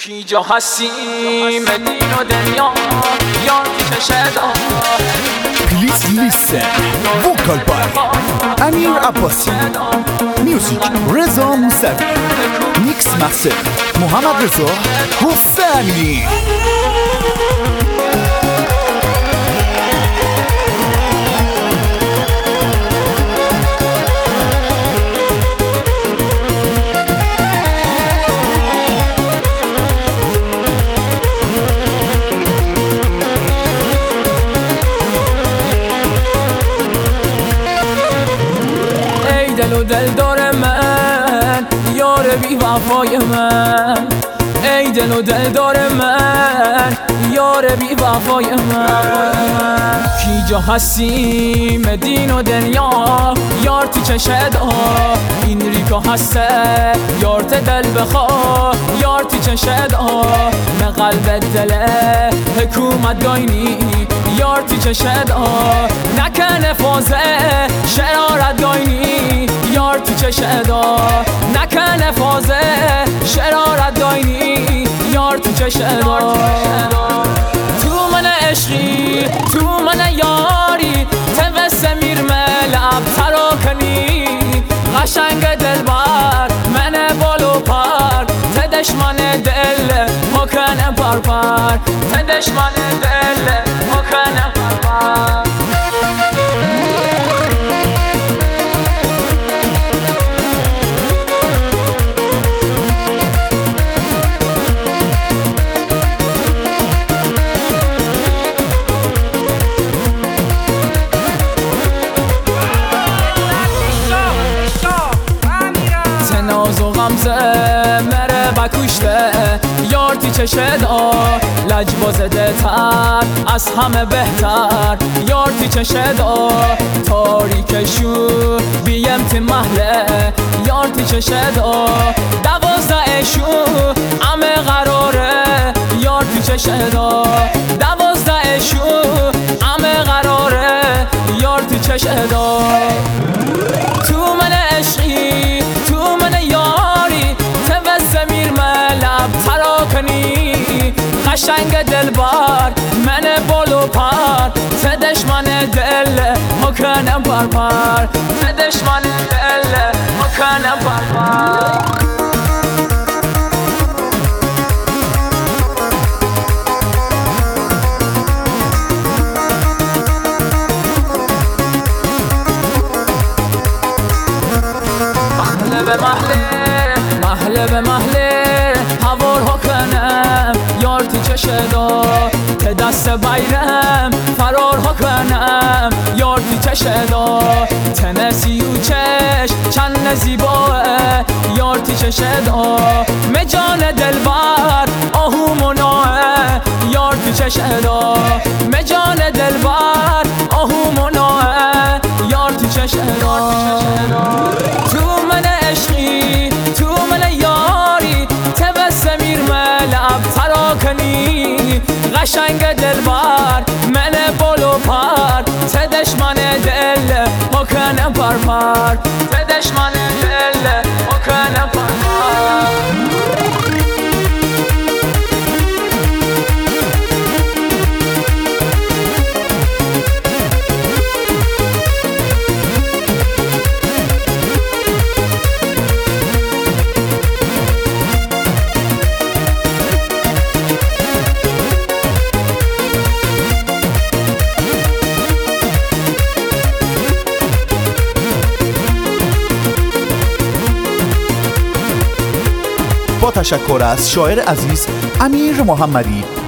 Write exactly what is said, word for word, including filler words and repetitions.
کی جا هستیم دین و دنیا یار که چشدا Please listen. Vocal by Amir Abbasi. Music Reza Musavi. Mix master Muhammad Reza Hosseini. دل و دل دار من یار بی وفای من ای دل و دل دار من یار بی وفای من کی جا هستیم دین و دنیا یار تو چشدا این ریکا هسته یار ت دل بخوا یار تو چشدا نه قلب دله حکومت گاینی یار تو چشدا نکنه فازه شرارت گاینی یار تو چشدا نکنه فازه شرارت داینی یار تو چشدا تو من عشقی تو من یاری توسه میر ملعب ترا کنی قشنگ دلبر من بالو پر تدشمن دل مکنه پر پر تدشمن دل مکنه پر پر ناز و غمزه مره بکشته یار تی چشدا لجبازده تر از همه بهتر یار تی چشدا تاریک شو بیم تی محله یار تی چشدا دوازده شو همه قراره یار تی چشدا دوازده شو همه قراره یار تی چشدا تو من عشقی تو من یاری توسه میر ملعب ترا کنی قشنگ دلبر من بالو پر تدشمن دل مکنم پر پر تدشمن دل مکنم پر پر به محله محله به محله هوارها کنم یار تو چشدا که دست بیرم فرارها کنم یار تو چشدا تنسی و چش چند زیباه یار تو چشدا مجان دلبر آهو مناه یار تو چشدا مجان دلبر آهو مناه یار تو چشدا تو من عشقی تو من یاری توسه میر ملعب ترا کنی قشنگ دلبر من بالو پر تدشمن دل مکنم پر پر تدشمن دل مکنم پر پر با تشکر از شاعر عزیز امیر محمدی